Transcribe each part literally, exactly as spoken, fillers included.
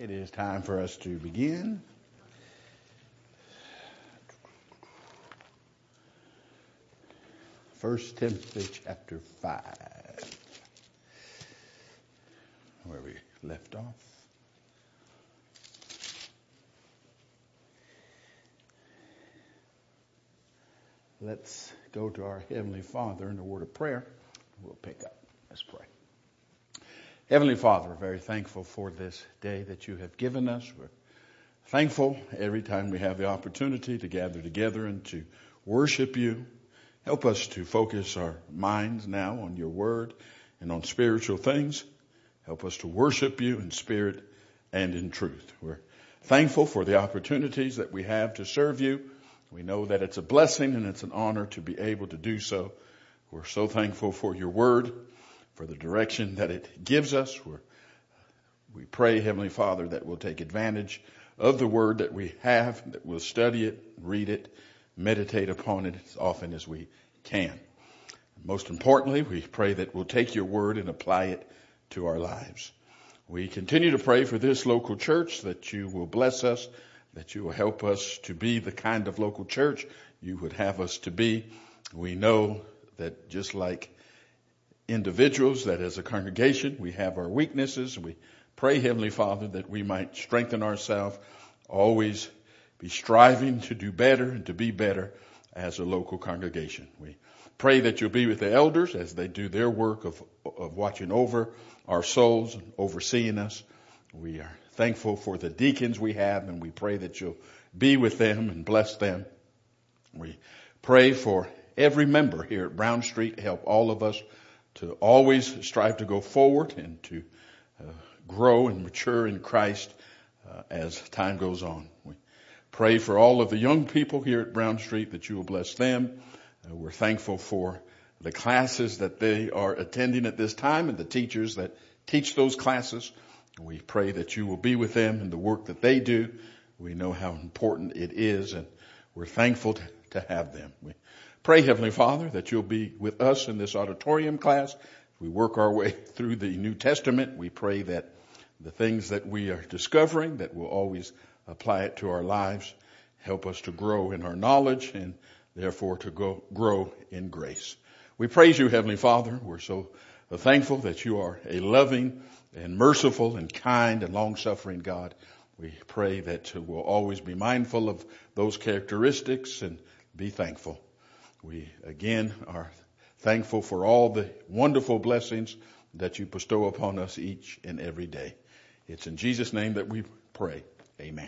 It is time for us to begin. First Timothy chapter five, where we left off. Let's go to our Heavenly Father in a word of prayer. We'll pick up. Let's pray. Heavenly Father, we're very thankful for this day that you have given us. We're thankful every time we have the opportunity to gather together and to worship you. Help us to focus our minds now on your word and on spiritual things. Help us to worship you in spirit and in truth. We're thankful for the opportunities that we have to serve you. We know that it's a blessing and it's an honor to be able to do so. We're so thankful for your word, for the direction that it gives us. We're, we pray, Heavenly Father, that we'll take advantage of the word that we have, that we'll study it, read it, meditate upon it as often as we can. Most importantly, we pray that we'll take your word and apply it to our lives. We continue to pray for this local church, that you will bless us, that you will help us to be the kind of local church you would have us to be. We know that just like individuals, that as a congregation, we have our weaknesses. We pray, Heavenly Father, that we might strengthen ourselves, always be striving to do better and to be better as a local congregation. We pray that you'll be with the elders as they do their work of, of watching over our souls and overseeing us. We are thankful for the deacons we have, and we pray that you'll be with them and bless them. We pray for every member here at Brown Street. Help all of us to always strive to go forward and to uh, grow and mature in Christ uh, as time goes on. We pray for all of the young people here at Brown Street, that you will bless them. Uh, we're thankful for the classes that they are attending at this time and the teachers that teach those classes. We pray that you will be with them in the work that they do. We know how important it is, and we're thankful to, to have them. We pray, Heavenly Father, that you'll be with us in this auditorium class. We work our way through the New Testament. We pray that the things that we are discovering, that we'll always apply it to our lives. Help us to grow in our knowledge and therefore to go, grow in grace. We praise you, Heavenly Father. We're so thankful that you are a loving and merciful and kind and long-suffering God. We pray that we'll always be mindful of those characteristics and be thankful. We again are thankful for all the wonderful blessings that you bestow upon us each and every day. It's in Jesus' name that we pray. Amen.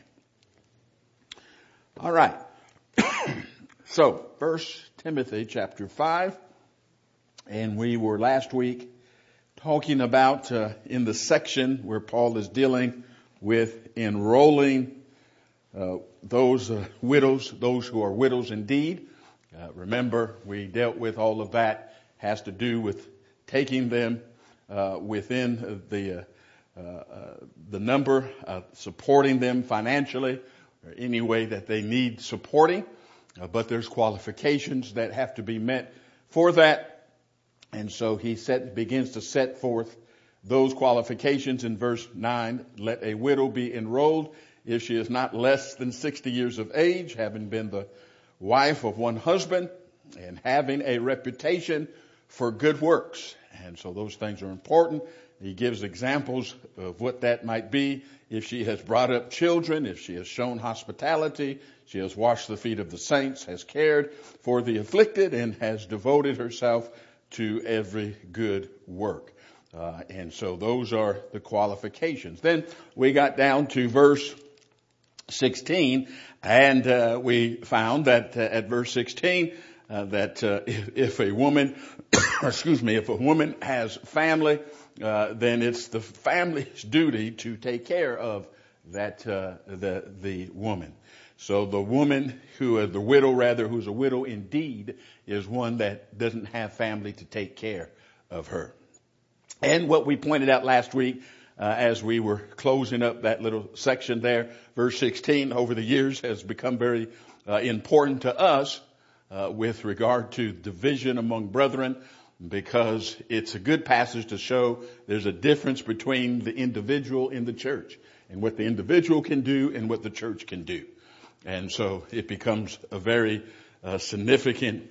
All right. So, First Timothy chapter five, and we were last week talking about uh, in the section where Paul is dealing with enrolling uh, those uh, widows, those who are widows indeed. Uh, remember, we dealt with all of that has to do with taking them uh, within the uh, uh, the number, uh, supporting them financially, or any way that they need supporting. Uh, but there's qualifications that have to be met for that. And so he set, begins to set forth those qualifications in verse nine. Let a widow be enrolled if she is not less than sixty years of age, having been the wife of one husband, and having a reputation for good works. And so those things are important. He gives examples of what that might be. If she has brought up children, if she has shown hospitality, she has washed the feet of the saints, has cared for the afflicted, and has devoted herself to every good work. Uh, and so those are the qualifications. Then we got down to verse sixteen, and uh, we found that uh, at verse sixteen uh, that uh, if, if a woman, excuse me, if a woman has family, uh, then it's the family's duty to take care of that uh, the the woman. So the woman who, uh, the widow rather, who's a widow indeed, is one that doesn't have family to take care of her. And what we pointed out last week, uh, as we were closing up that little section there, verse sixteen, over the years has become very uh, important to us uh, with regard to division among brethren. because it's a good passage to show there's a difference between the individual and the church, and what the individual can do and what the church can do. And so it becomes a very uh, significant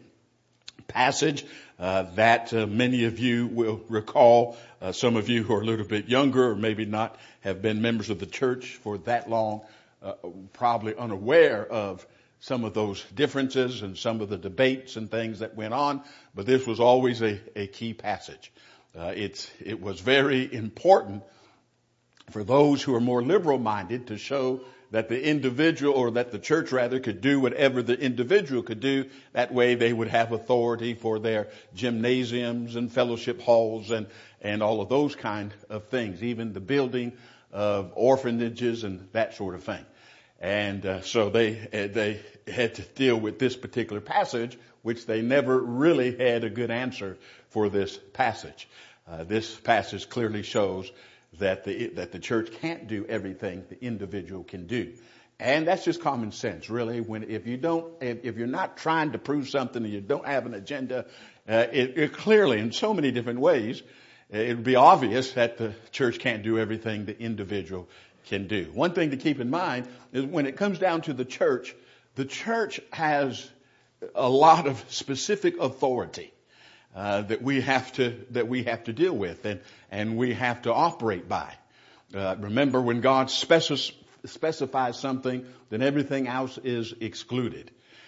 passage uh, that uh, many of you will recall. Uh, some of you who are a little bit younger or maybe not have been members of the church for that long, uh, probably unaware of some of those differences and some of the debates and things that went on. But this was always a, a key passage. Uh, it's, it was very important for those who are more liberal minded to show that the individual, or that the church rather, could do whatever the individual could do. That way they would have authority for their gymnasiums and fellowship halls and, and all of those kind of things, even the building of orphanages and that sort of thing. And uh, so they uh, they had to deal with this particular passage, which they never really had a good answer for this passage. Uh, this passage clearly shows that the that the church can't do everything the individual can do, and that's just common sense, really. When if you don't, if, if you're not trying to prove something and you don't have an agenda, uh, it, it clearly, in so many different ways, it would be obvious that the church can't do everything the individual can do. One thing to keep in mind is when it comes down to the church, the church has a lot of specific authority Uh, that we have to that we have to deal with and and we have to operate by. Uh, remember, when God specif- specifies something, then everything else is excluded.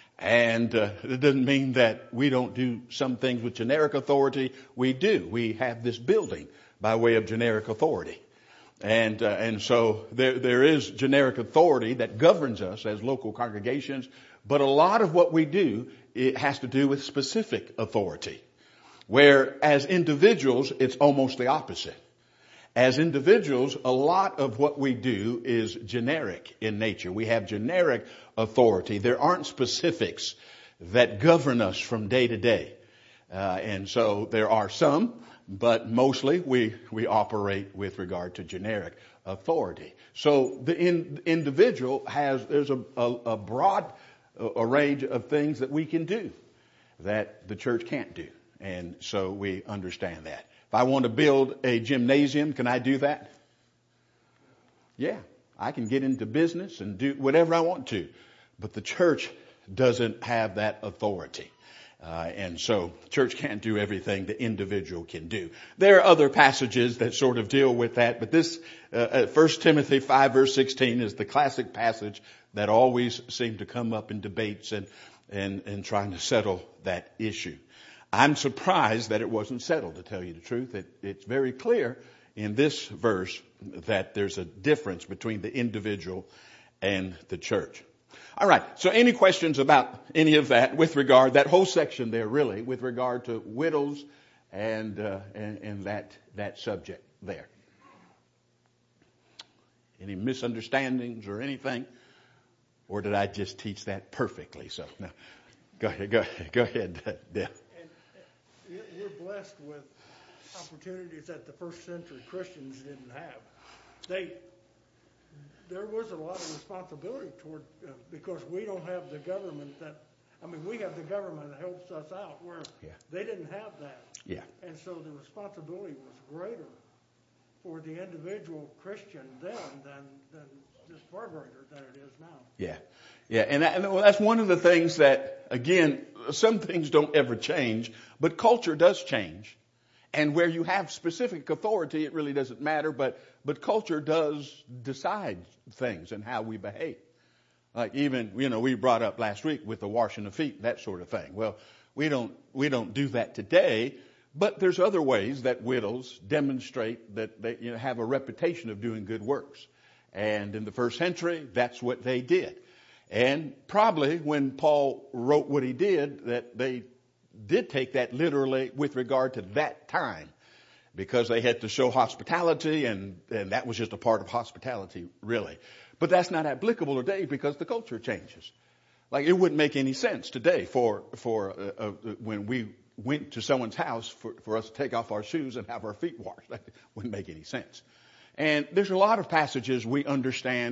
And uh, it doesn't mean that we don't do some things with generic authority. We do. We have this building by way of generic authority, and uh, and so there there is generic authority that governs us as local congregations. But a lot of what we do, it has to do with specific authority. Where as individuals, it's almost the opposite. As individuals, a lot of what we do is generic in nature. We have generic authority. There aren't specifics that govern us from day to day. Uh, and so there are some, but mostly we, we operate with regard to generic authority. So the in, individual has, there's a, a, a broad a, a range of things that we can do that the church can't do. And so we understand that. If I want to build a gymnasium, can I do that? Yeah, I can get into business and do whatever I want to. But the church doesn't have that authority. Uh, and so church can't do everything the individual can do. There are other passages that sort of deal with that. But this, uh, First Timothy five verse sixteen is the classic passage that always seemed to come up in debates and, and, and trying to settle that issue. I'm surprised that it wasn't settled, to tell you the truth. It, it's very clear in this verse that there's a difference between the individual and the church. All right. So any questions about any of that with regard, that whole section there really, with regard to widows and, uh, and, and that, that subject there? Any misunderstandings or anything? Or did I just teach that perfectly? So no. Go ahead, go ahead, go ahead, Deb. We're blessed with opportunities that the first century Christians didn't have. They, there was a lot of responsibility toward, uh, because we don't have the government that, I mean, we have the government that helps us out, where yeah. they didn't have that. Yeah. And so the responsibility was greater for the individual Christian then than, than just far greater than it is now. Yeah. Yeah, and, that, and that's one of the things that, again, some things don't ever change, but culture does change. And where you have specific authority, it really doesn't matter, but, but culture does decide things and how we behave. Like even, you know, we brought up last week with the washing of feet, that sort of thing. Well, we don't, we don't do that today, but there's other ways that widows demonstrate that they, you know, have a reputation of doing good works. And in the first century, that's what they did. And probably when Paul wrote what he did, that they did take that literally with regard to that time, because they had to show hospitality, and, and that was just a part of hospitality, really. But that's not applicable today because the culture changes. Like, it wouldn't make any sense today for for uh, uh, when we went to someone's house for, for us to take off our shoes and have our feet washed. That wouldn't make any sense. And there's a lot of passages we understand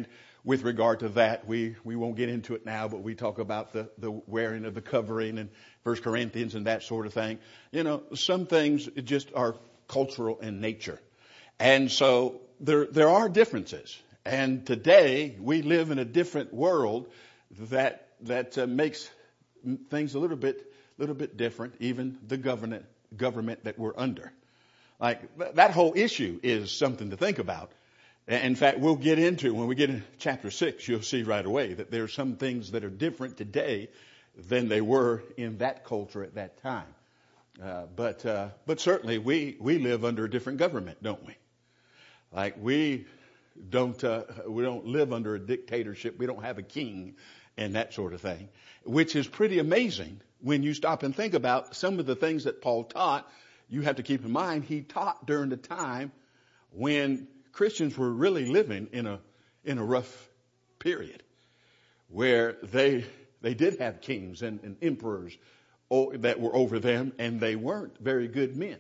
with regard to that. We, we won't get into it now, but we talk about the, the wearing of the covering and First Corinthians and that sort of thing. You know, some things just are cultural in nature. And so there, there are differences. And today we live in a different world that, that uh, makes things a little bit, little bit different, even the government, government that we're under. Like th- that whole issue is something to think about. In fact, we'll get into, when we get in chapter six, you'll see right away that there are some things that are different today than they were in that culture at that time. Uh, but, uh, but certainly we, we live under a different government, don't we? Like we don't, uh, we don't live under a dictatorship. We don't have a king and that sort of thing, which is pretty amazing when you stop and think about some of the things that Paul taught. You have to keep in mind, he taught during the time when Christians were really living in a, in a rough period where they, they did have kings and, and emperors that were over them, and they weren't very good men.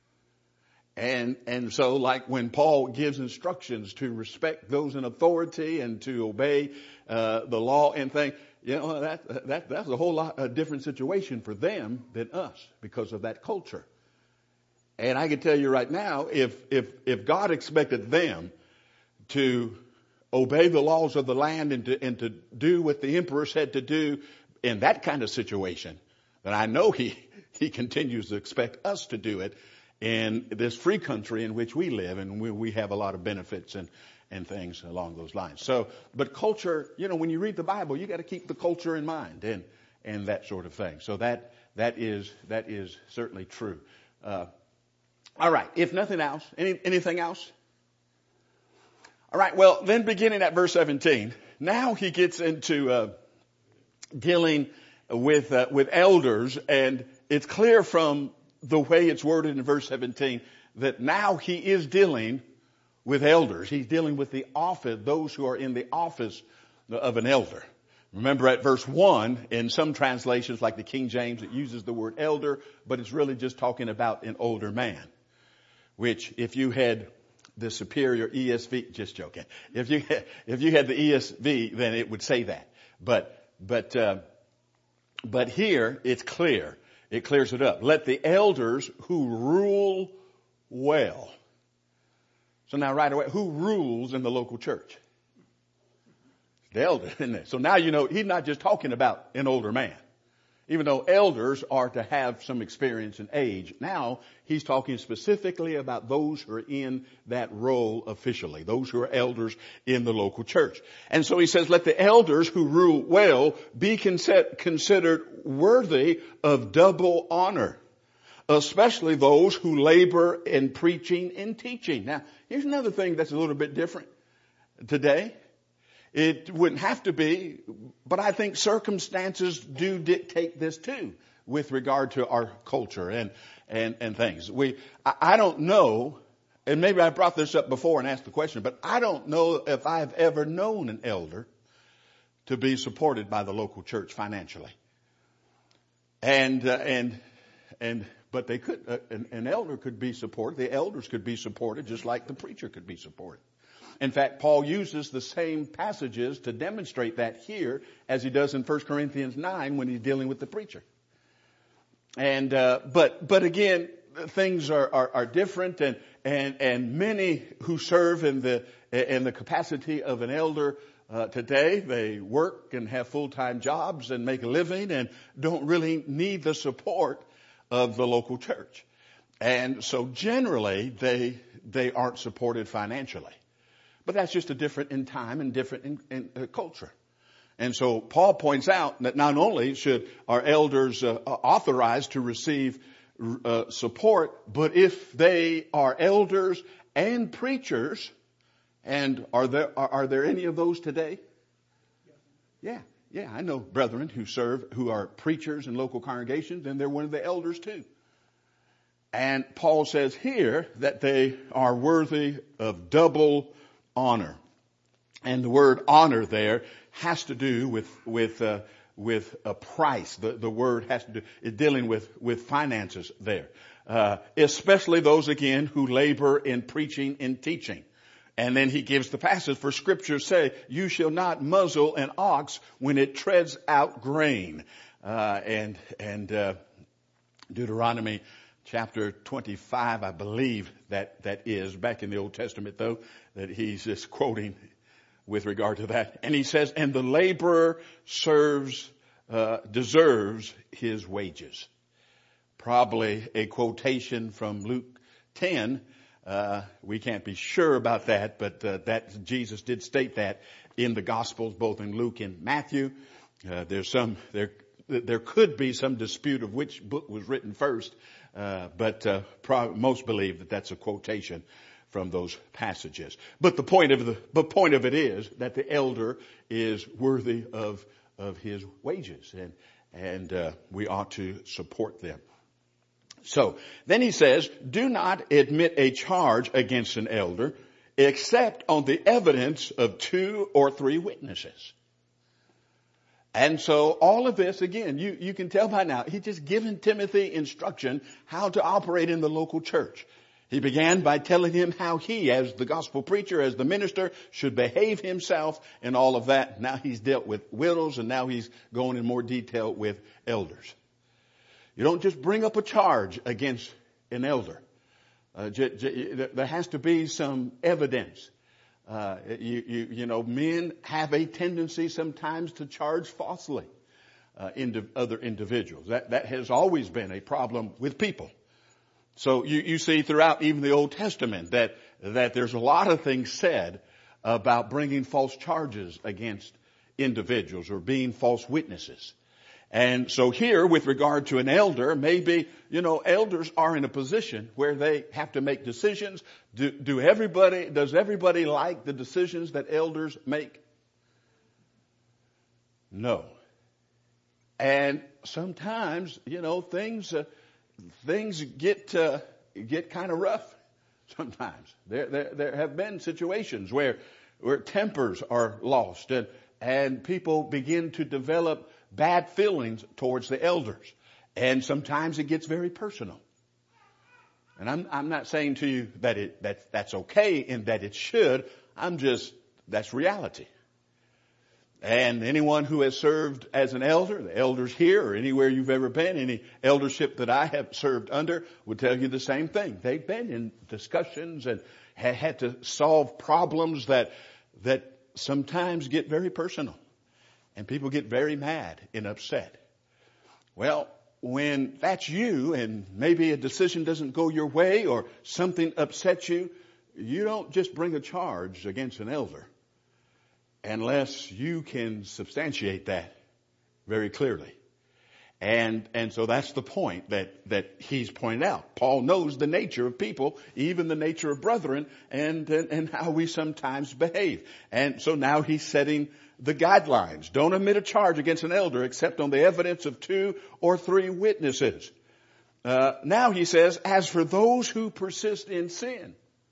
And, and so like when Paul gives instructions to respect those in authority and to obey, uh, the law and things, you know, that, that, that's a whole lot, a different situation for them than us because of that culture. And I can tell you right now, if, if, if God expected them to obey the laws of the land and to, and to do what the emperor said to do in that kind of situation, then I know he, he continues to expect us to do it in this free country in which we live, and we, we have a lot of benefits and, and things along those lines. So, but culture, you know, when you read the Bible, you got to keep the culture in mind and, and that sort of thing. So that, that is, that is certainly true. Uh, All right. If nothing else, any, anything else? All right. Well, then beginning at verse seventeen, now he gets into uh, dealing with uh, with elders, and it's clear from the way it's worded in verse seventeen that now he is dealing with elders. He's dealing with the office, those who are in the office of an elder. Remember at verse one, in some translations like the King James, it uses the word elder, but it's really just talking about an older man. Which, if you had the superior E S V, just joking. If you had, if you had the E S V, then it would say that. But but uh, but here it's clear. It clears it up. Let the elders who rule well. So now, right away, who rules in the local church? The elder, isn't it? So now you know he's not just talking about an older man. Even though elders are to have some experience and age, now he's talking specifically about those who are in that role officially, those who are elders in the local church. And so he says, let the elders who rule well be considered worthy of double honor, especially those who labor in preaching and teaching. Now, here's another thing that's a little bit different today. It wouldn't have to be, but I think circumstances do dictate this too, with regard to our culture and, and, and things. We, I, I don't know, and maybe I brought this up before and asked the question, but I don't know if I've ever known an elder to be supported by the local church financially. And, uh, and, and, but they could, uh, an, an elder could be supported. The elders could be supported just like the preacher could be supported. In fact, Paul uses the same passages to demonstrate that here as he does in First Corinthians nine when he's dealing with the preacher. And, uh, but, but again, things are, are, are different, and, and, and many who serve in the, in the capacity of an elder, uh, today, they work and have full-time jobs and make a living and don't really need the support of the local church. And so generally they, they aren't supported financially. But that's just a different in time and different in, in uh, culture. And so Paul points out that not only should our elders uh, authorize to receive uh, support, but if they are elders and preachers, and are there are, are there any of those today? Yeah, yeah, I know brethren who serve, who are preachers in local congregations, and they're one of the elders too. And Paul says here that they are worthy of double honor. And the word honor there has to do with, with, uh, with a price. The, the word has to do, is dealing with, with finances there. Uh, especially those again who labor in preaching and teaching. And then he gives the passage, for scripture say, you shall not muzzle an ox when it treads out grain. Uh, and, and, uh, Deuteronomy chapter twenty-five, I believe that, that is, back in the Old Testament though, that he's just quoting with regard to that. And he says, and the laborer serves, uh, deserves his wages. Probably a quotation from Luke ten. Uh, we can't be sure about that, but uh, that Jesus did state that in the Gospels, both in Luke and Matthew. Uh, there's some, there, there could be some dispute of which book was written first, uh, but uh, pro- most believe that that's a quotation from those passages. But the point of the, the point of it is that the elder is worthy of of his wages, and and uh, we ought to support them. So then he says, do not admit a charge against an elder except on the evidence of two or three witnesses. And so all of this, again, you, you can tell by now, he's just given Timothy instruction how to operate in the local church. He began by telling him how he, as the gospel preacher, as the minister, should behave himself and all of that. Now he's dealt with widows, and now he's going in more detail with elders. You don't just bring up a charge against an elder. Uh, j- j- there has to be some evidence. Uh, you, you, you know, men have a tendency sometimes to charge falsely uh, into other individuals. That that has always been a problem with people. So you, you see throughout even the Old Testament that that there's a lot of things said about bringing false charges against individuals or being false witnesses. And so here, with regard to an elder, maybe, you know, elders are in a position where they have to make decisions. Do, do everybody, does everybody like the decisions that elders make? No. And sometimes, you know, things, uh, things get, uh, get kind of rough sometimes. There, there, there have been situations where, where tempers are lost and, and people begin to develop bad feelings towards the elders. And sometimes it gets very personal. And I'm, I'm not saying to you that it, that, that's okay and that it should. I'm just, that's reality. And anyone who has served as an elder, the elders here or anywhere you've ever been, any eldership that I have served under would tell you the same thing. They've been in discussions and have had to solve problems that, that sometimes get very personal. And people get very mad and upset. Well, when that's you and maybe a decision doesn't go your way or something upsets you, you don't just bring a charge against an elder unless you can substantiate that very clearly. And, and so that's the point that, that he's pointed out. Paul knows the nature of people, even the nature of brethren, and, and, and how we sometimes behave. And so now he's setting the guidelines. Don't admit a charge against an elder except on the evidence of two or three witnesses. Uh, now he says, as for those who persist in sin.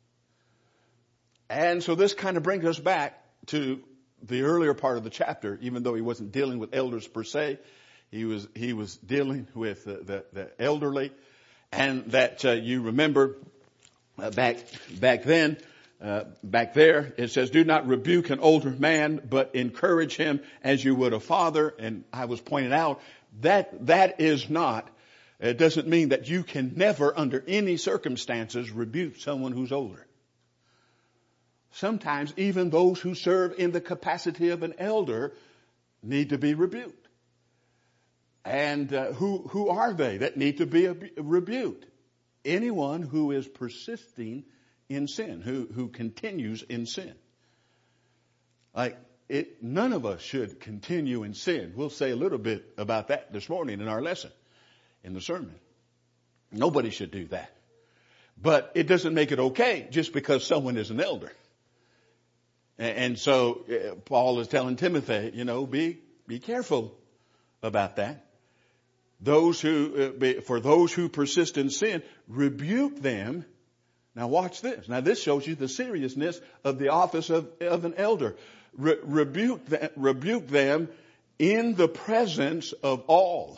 And so this kind of brings us back to the earlier part of the chapter, even though he wasn't dealing with elders per se. He was, he was dealing with the, the, the elderly. And that, uh, you remember, uh, back, back then, Uh, back there, it says, do not rebuke an older man, but encourage him as you would a father. And I was pointing out that that is not, it doesn't mean that you can never, under any circumstances, rebuke someone who's older. Sometimes even those who serve in the capacity of an elder need to be rebuked. And uh, who, who are they that need to be rebuked? Anyone who is persisting in sin, who, who continues in sin. Like, it, none of us should continue in sin. We'll say a little bit about that this morning in our lesson, in the sermon. Nobody should do that. But it doesn't make it okay just because someone is an elder. And, and so uh, Paul is telling Timothy, you know, be, be careful about that. Those who, uh, be, for those who persist in sin, rebuke them. Now watch this. Now this shows you the seriousness of the office of, of an elder. Re- rebuke, them, rebuke them in the presence of all.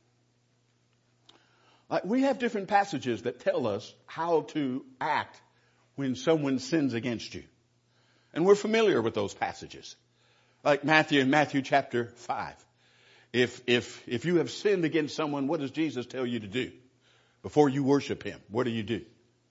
Uh, we have different passages that tell us how to act when someone sins against you. And we're familiar with those passages. Like Matthew in Matthew chapter five. If, if, if you have sinned against someone, what does Jesus tell you to do? Before you worship him, what do you do?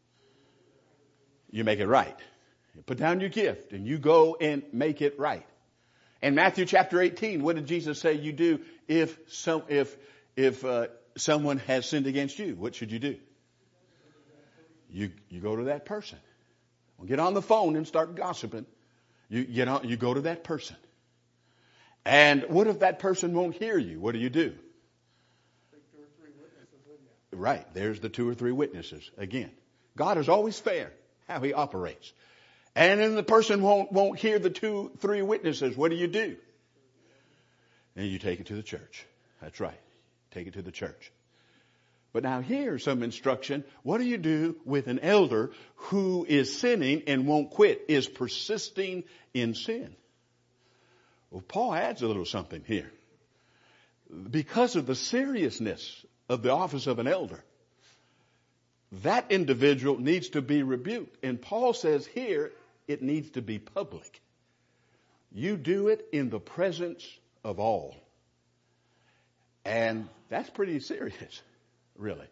You make it right. You put down your gift and you go and make it right. In Matthew chapter eighteen, what did Jesus say you do if some, if, if, uh, someone has sinned against you? What should you do? You, you go to that person. Don't get on the phone and start gossiping. You get on, you go to that person. And what if that person won't hear you? What do you do? Two or three witnesses with you. Right. There's the two or three witnesses again. God is always fair how he operates. And then the person won't, won't hear the two, three witnesses. What do you do? And you take it to the church. That's right. Take it to the church. But now here's some instruction. What do you do with an elder who is sinning and won't quit, is persisting in sin? Well, Paul adds a little something here. Because of the seriousness of the office of an elder, that individual needs to be rebuked. And Paul says here, it needs to be public. You do it in the presence of all. And that's pretty serious, really.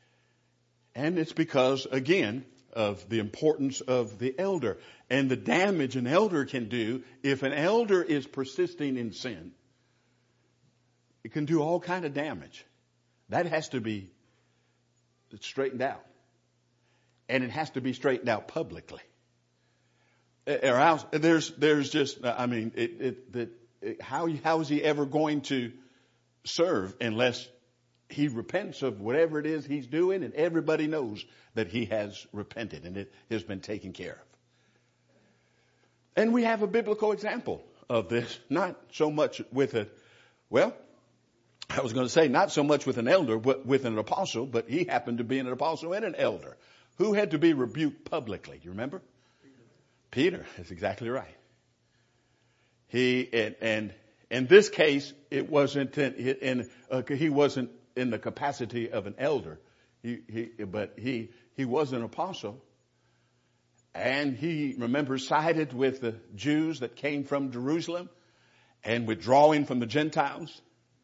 And it's because, again, of the importance of the elder and the damage an elder can do. If an elder is persisting in sin, it can do all kind of damage. That has to be straightened out. And it has to be straightened out publicly. Or else, there's, there's just, I mean, it, it, it, it, how, how is he ever going to serve unless he repents of whatever it is he's doing and everybody knows that he has repented and it has been taken care of. And we have a biblical example of this, not so much with a, well, I was going to say not so much with an elder, but with an apostle, but he happened to be an apostle and an elder who had to be rebuked publicly. You remember? Peter. Peter, that's exactly right. He, and, and in this case, it wasn't in, in uh, he wasn't in the capacity of an elder. He, he, but he, he was an apostle. And he, remember, sided with the Jews that came from Jerusalem and withdrawing from the Gentiles.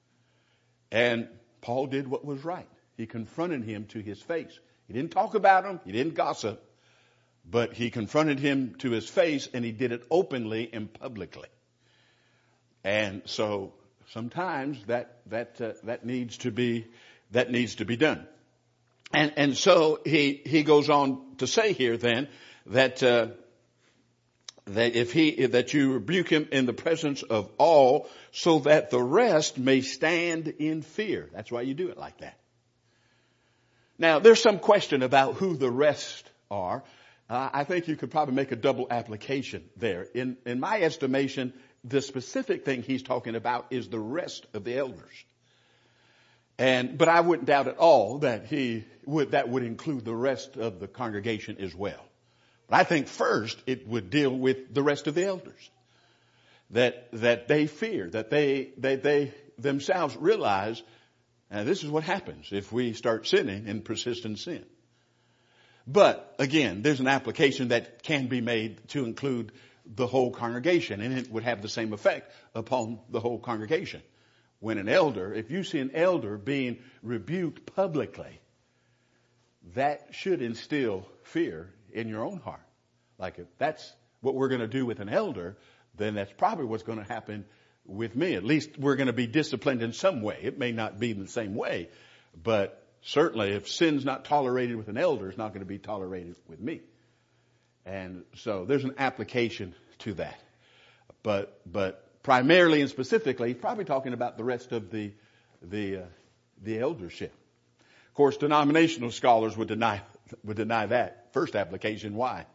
And Paul did what was right. He confronted him to his face. He didn't talk about him. He didn't gossip. But he confronted him to his face, and he did it openly and publicly. And so sometimes that that uh, that needs to be that needs to be done. And and so he he goes on to say here then that uh, that if he that you rebuke him in the presence of all, so that the rest may stand in fear. That's why you do it like that. Now there's some question about who the rest are. Uh, I think you could probably make a double application there. In in my estimation, the specific thing he's talking about is the rest of the elders. And, but I wouldn't doubt at all that he would, that would include the rest of the congregation as well. But I think first it would deal with the rest of the elders. That, that they fear, that they, they, they themselves realize, and this is what happens if we start sinning and persist in sin. But again, there's an application that can be made to include the whole congregation, and it would have the same effect upon the whole congregation. When an elder, if you see an elder being rebuked publicly, that should instill fear in your own heart. Like if that's what we're going to do with an elder, then that's probably what's going to happen with me. At least we're going to be disciplined in some way. It may not be in the same way, but certainly if sin's not tolerated with an elder, it's not going to be tolerated with me. And so there's an application to that. But, but primarily and specifically, he's probably talking about the rest of the, the, uh, the eldership. Of course, denominational scholars would deny, would deny that first application. Why?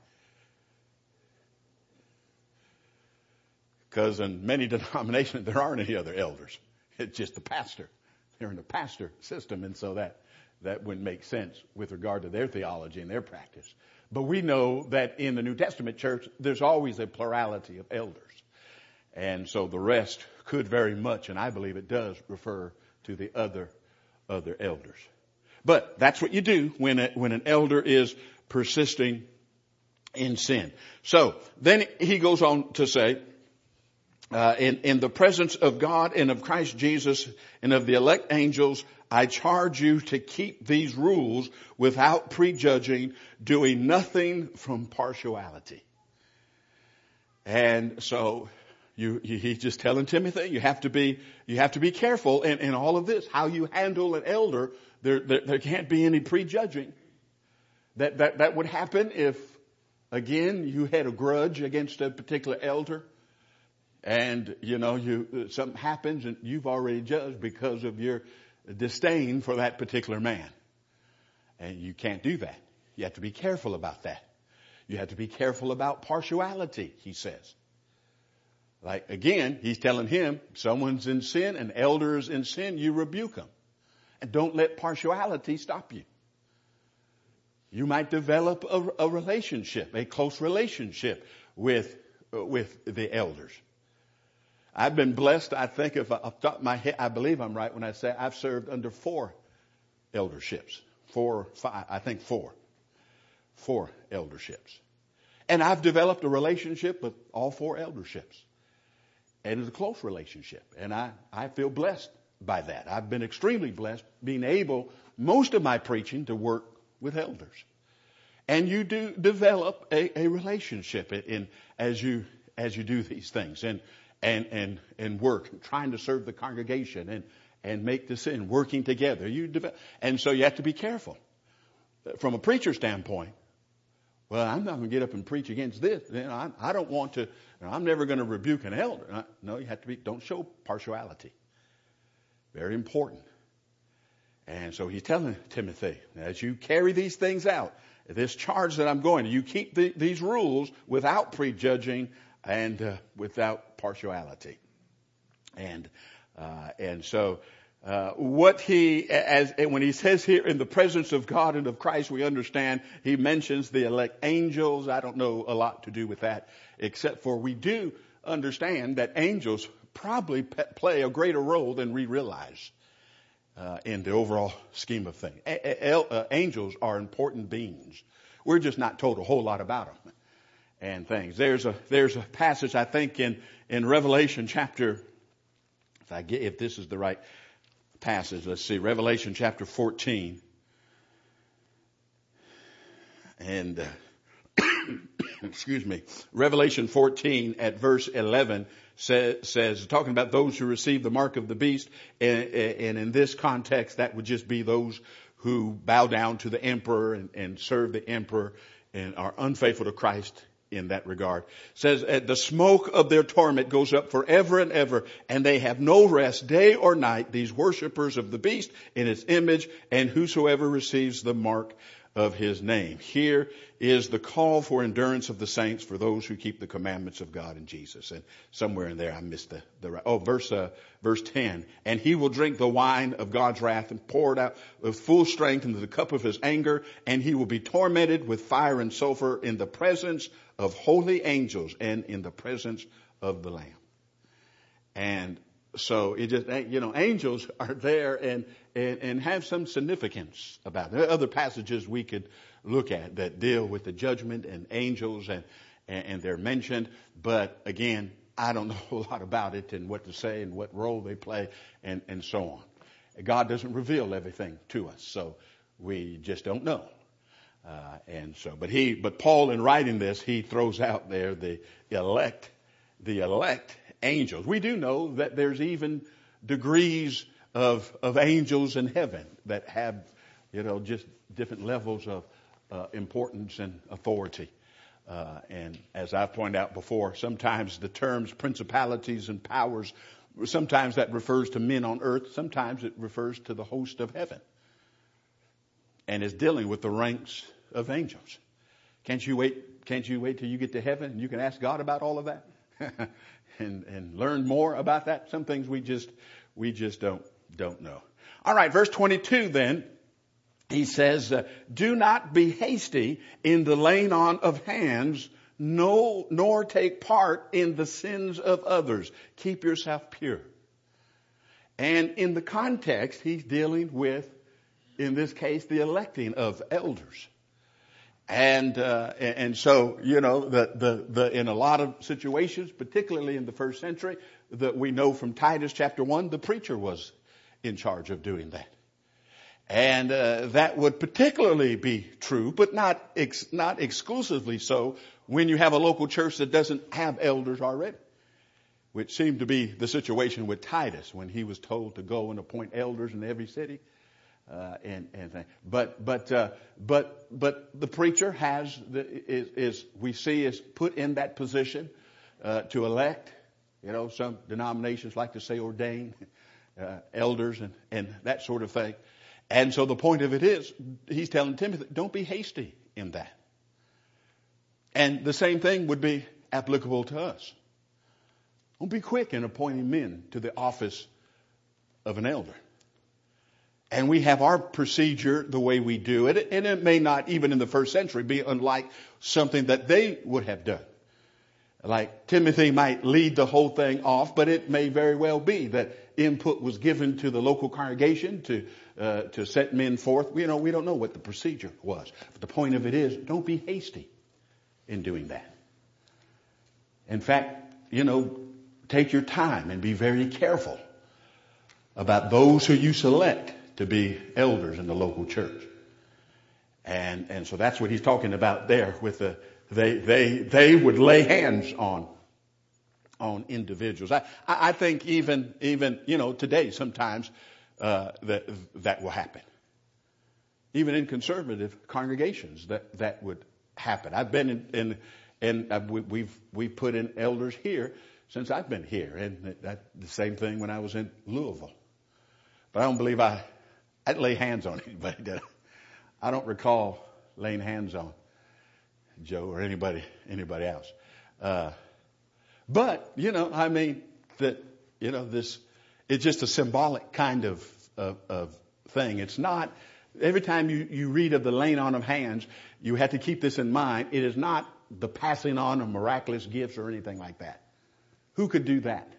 Because in many denominations, there aren't any other elders. It's just the pastor. They're in the pastor system. And so that, that wouldn't make sense with regard to their theology and their practice. But we know that in the New Testament church, there's always a plurality of elders. And so the rest could very much, and I believe it does, refer to the other, other elders. But that's what you do when a, when an elder is persisting in sin. So then he goes on to say, uh, in, in the presence of God and of Christ Jesus and of the elect angels, I charge you to keep these rules without prejudging, doing nothing from partiality. And so you, you, he's just telling Timothy, you have to be, you have to be careful in, in all of this. How you handle an elder, there, there, there can't be any prejudging. That, that, that would happen if, again, you had a grudge against a particular elder. And, you know, you, something happens and you've already judged because of your disdain for that particular man. And you can't do that. You have to be careful about that. You have to be careful about partiality, he says. Like, again, he's telling him, someone's in sin, an elder is in sin, you rebuke them. And don't let partiality stop you. You might develop a, a relationship, a close relationship with, uh, with the elders. I've been blessed, I think, if I, off the top of my head, I believe I'm right when I say I've served under four elderships. Four, five, I think four. Four elderships. And I've developed a relationship with all four elderships. And it's a close relationship. And I, I feel blessed by that. I've been extremely blessed being able, most of my preaching, to work with elders. And you do develop a, a relationship in, in as you as you do these things and and and and work, trying to serve the congregation and and make decisions, working together. You develop, and so you have to be careful. From a preacher standpoint, well, I'm not going to get up and preach against this. You know, I, I don't want to. You know, I'm never going to rebuke an elder. No, you have to be. Don't show partiality. Very important. And so he's telling Timothy, as you carry these things out, this charge that I'm going to, you keep the, these rules without prejudging and uh, without partiality. And uh, and so uh, what he, as when he says here, in the presence of God and of Christ, we understand he mentions the elect angels. I don't know a lot to do with that, except for we do understand that angels probably pe- play a greater role than we realize. Uh, in the overall scheme of things. A- a- uh, angels are important beings. We're just not told a whole lot about them and things. There's a, there's a passage, I think, in, in Revelation chapter, if I get, if this is the right passage, let's see, Revelation chapter fourteen. And, uh, excuse me, Revelation fourteen at verse eleven says, says, talking about those who receive the mark of the beast, and, and in this context, that would just be those who bow down to the emperor and, and serve the emperor and are unfaithful to Christ in that regard. Says, the smoke of their torment goes up forever and ever, and they have no rest day or night, these worshipers of the beast in its image, and whosoever receives the mark of his name. Here is the call for endurance of the saints for those who keep the commandments of God and Jesus. And somewhere in there I missed the, the oh, verse, uh, verse ten. And he will drink the wine of God's wrath and pour it out with full strength into the cup of his anger. And he will be tormented with fire and sulfur in the presence of holy angels and in the presence of the Lamb. And so it just, you know, angels are there and, and, and have some significance about it. There are other passages we could look at that deal with the judgment and angels and, and, and they're mentioned. But again, I don't know a lot about it and what to say and what role they play and, and so on. God doesn't reveal everything to us, so we just don't know. Uh, and so, but he, but Paul in writing this, he throws out there the elect, the elect angels. We do know that there's even degrees of of angels in heaven that have, you know, just different levels of uh, importance and authority. Uh, and as I've pointed out before, sometimes the terms principalities and powers, sometimes that refers to men on earth. Sometimes it refers to the host of heaven. And is dealing with the ranks of angels. Can't you wait? Can't you wait till you get to heaven and you can ask God about all of that? And, and learn more about that. Some things we just, we just don't, don't know. All right. Verse twenty-two then, he says, uh, do not be hasty in the laying on of hands, no, nor take part in the sins of others. Keep yourself pure. And in the context, he's dealing with, in this case, the electing of elders. And, uh, and so, you know, the, the, the, in a lot of situations, particularly in the first century, that we know from Titus chapter one, the preacher was in charge of doing that. And, uh, that would particularly be true, but not, ex, not exclusively so when you have a local church that doesn't have elders already, which seemed to be the situation with Titus when he was told to go and appoint elders in every city. Uh, and, and, but, but, uh, but, but the preacher has, the, is, is, we see is put in that position, uh, to elect, you know, some denominations like to say ordain, uh, elders and, and that sort of thing. And so the point of it is, he's telling Timothy, don't be hasty in that. And the same thing would be applicable to us. Don't be quick in appointing men to the office of an elder. And we have our procedure the way we do it. And it may not, even in the first century, be unlike something that they would have done. Like Timothy might lead the whole thing off, but it may very well be that input was given to the local congregation to uh, to set men forth. You know, we don't know what the procedure was. But the point of it is, don't be hasty in doing that. In fact, you know, take your time and be very careful about those who you select to be elders in the local church. And, and so that's what he's talking about there with the, they, they, they would lay hands on, on individuals. I, I think even, even, you know, today sometimes, uh, that, that will happen. Even in conservative congregations that, that would happen. I've been in, in, in uh, we, we've, we put in elders here since I've been here. And that, the same thing when I was in Louisville. But I don't believe I, I'd lay hands on anybody, did I? I don't recall laying hands on Joe or anybody, anybody else. Uh, but, you know, I mean, that, you know, this, it's just a symbolic kind of, of, of thing. It's not, every time you, you read of the laying on of hands, you have to keep this in mind. It is not the passing on of miraculous gifts or anything like that. Who could do that?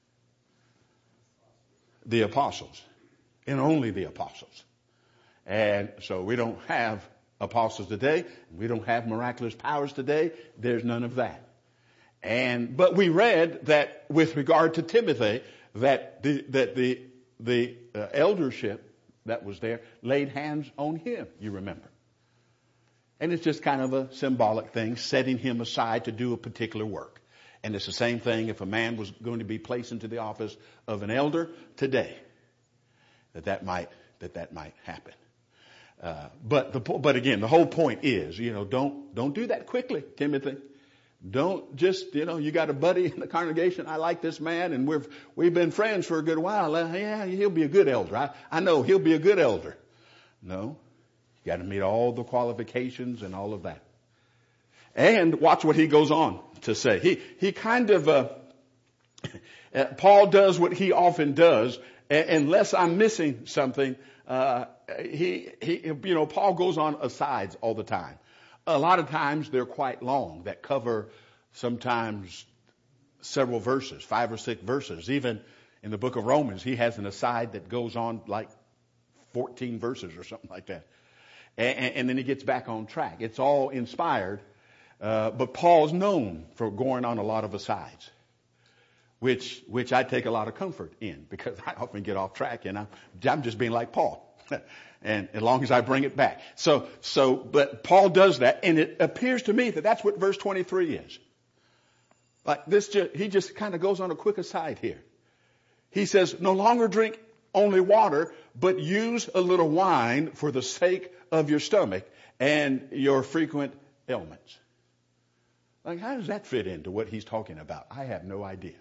The apostles. And only the apostles. And so we don't have apostles today. We don't have miraculous powers today. There's none of that. And, but we read that with regard to Timothy, that the, that the, the uh, eldership that was there laid hands on him, you remember. And it's just kind of a symbolic thing, setting him aside to do a particular work. And it's the same thing if a man was going to be placed into the office of an elder today. That that might, that that might happen. Uh, but the, but again, the whole point is, you know, don't, don't do that quickly, Timothy. Don't just, you know, you got a buddy in the congregation. I like this man and we've, we've been friends for a good while. Uh, yeah, he'll be a good elder. I, I know he'll be a good elder. No, you got to meet all the qualifications and all of that. And watch what he goes on to say. He, he kind of, uh, Paul does what he often does. Unless I'm missing something, uh, he, he, you know, Paul goes on asides all the time. A lot of times they're quite long that cover sometimes several verses, five or six verses. Even in the book of Romans, he has an aside that goes on like fourteen verses or something like that. And, and then he gets back on track. It's all inspired. Uh, but Paul's known for going on a lot of asides. Which, which I take a lot of comfort in because I often get off track and I'm, I'm just being like Paul. And as long as I bring it back. So, so, but Paul does that and it appears to me that that's what verse twenty-three is. Like this, just, he just kind of goes on a quick aside here. He says, no longer drink only water, but use a little wine for the sake of your stomach and your frequent ailments. Like, how does that fit into what he's talking about? I have no idea.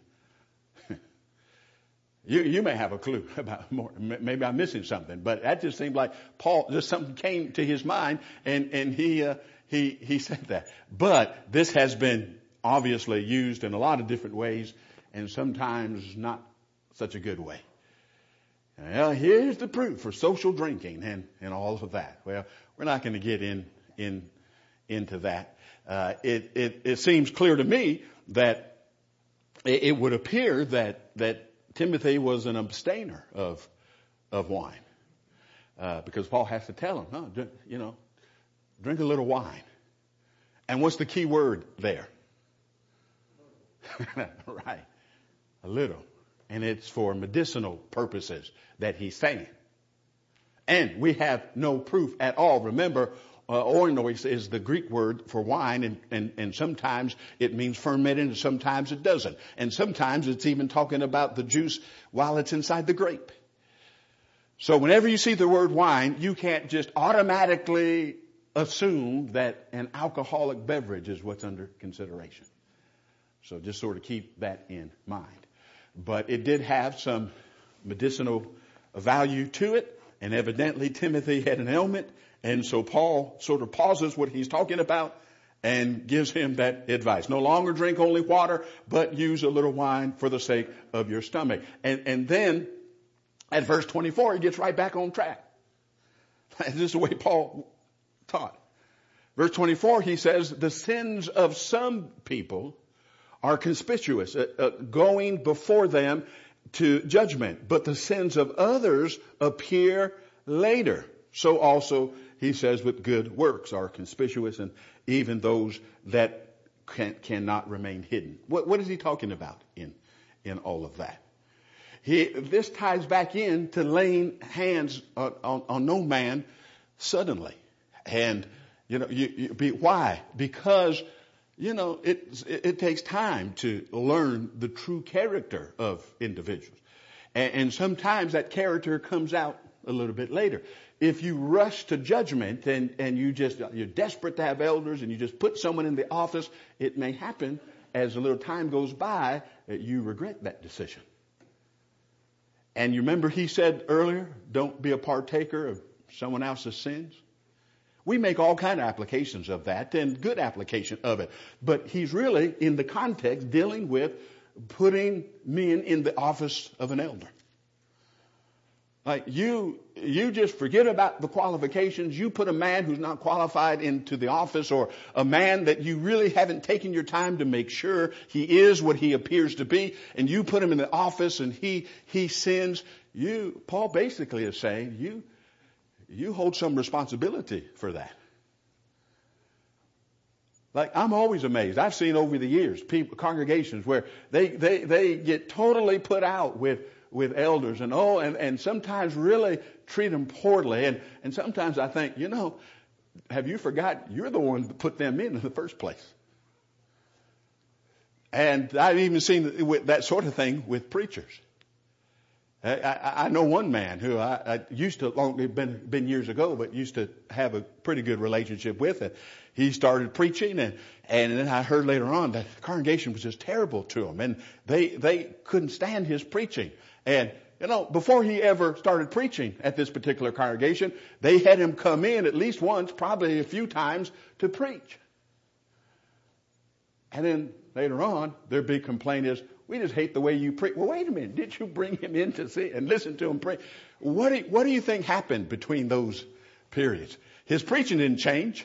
You, you may have a clue about more. Maybe I'm missing something, but that just seemed like Paul, just something came to his mind and, and he, uh, he, he said that. But this has been obviously used in a lot of different ways and sometimes not such a good way. Well, here's the proof for social drinking and, and all of that. Well, we're not going to get in, in, into that. Uh, it, it, it seems clear to me that it, it would appear that, that Timothy was an abstainer of, of wine. Uh, because Paul has to tell him, no, drink, you know, drink a little wine. And what's the key word there? Right. A little. And it's for medicinal purposes that he's saying. And we have no proof at all. Remember, uh, oinois is the Greek word for wine, and, and, and sometimes it means fermented, and sometimes it doesn't. And sometimes it's even talking about the juice while it's inside the grape. So whenever you see the word wine, you can't just automatically assume that an alcoholic beverage is what's under consideration. So just sort of keep that in mind. But it did have some medicinal value to it. And evidently Timothy had an ailment. And so Paul sort of pauses what he's talking about and gives him that advice. No longer drink only water, but use a little wine for the sake of your stomach. And, and then at verse twenty-four, he gets right back on track. This is the way Paul taught. Verse twenty-four, he says, the sins of some people are conspicuous, uh, uh, going before them to judgment, but the sins of others appear later. So also, he says, with good works are conspicuous, and even those that can, cannot remain hidden. What, what is he talking about in, in all of that? He, this ties back in to laying hands on, on, on no man suddenly. And, you know, you, you be, why? Because, you know, it, it, it takes time to learn the true character of individuals. And, and sometimes that character comes out a little bit later. If you rush to judgment and, and you just, you're desperate to have elders and you just put someone in the office, it may happen as a little time goes by that you regret that decision. And you remember he said earlier, don't be a partaker of someone else's sins. We make all kind of applications of that, and good application of it. But he's really, in the context, dealing with putting men in the office of an elder. Like you, you just forget about the qualifications. You put a man who's not qualified into the office, or a man that you really haven't taken your time to make sure he is what he appears to be, and you put him in the office and he, he sins. You, Paul basically is saying, you, you hold some responsibility for that. Like, I'm always amazed. I've seen over the years people, congregations where they, they, they get totally put out with, with elders, and oh, and, and sometimes really treat them poorly. And, and sometimes I think, you know, have you forgot you're the one that put them in in the first place? And I've even seen that sort of thing with preachers. I, I, I know one man who I, I used to, long been been years ago, but used to have a pretty good relationship with. It. He started preaching, and and then I heard later on that the congregation was just terrible to him, and they they couldn't stand his preaching. And you know, before he ever started preaching at this particular congregation, they had him come in at least once, probably a few times, to preach. And then later on, their big complaint is, we just hate the way you preach. Well, wait a minute. Did you bring him in to see and listen to him pray? What do, you, what do you think happened between those periods? His preaching didn't change.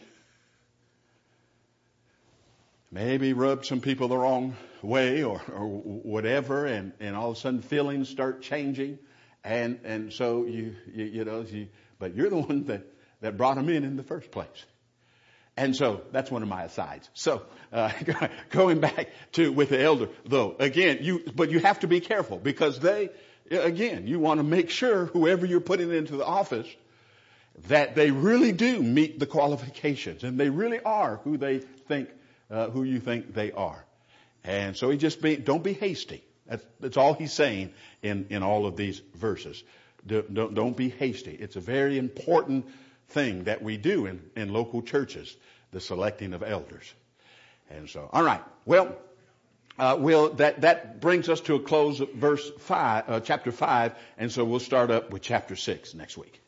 Maybe rubbed some people the wrong way, or, or whatever, and, and all of a sudden feelings start changing. And, and so you, you, you know, you, but you're the one that, that brought him in in the first place. And so that's one of my asides. So uh, going back to with the elder, though, again, you but you have to be careful, because they, again, you want to make sure whoever you're putting into the office, that they really do meet the qualifications, and they really are who they think, uh, who you think they are. And so he just be, don't be hasty. That's, that's all he's saying in, in all of these verses. Don't, don't, don't be hasty. It's a very important thing that we do in, in local churches, the selecting of elders. And so, all right. Well, uh, we'll, that, that brings us to a close of verse five, uh, chapter five. And so we'll start up with chapter six next week.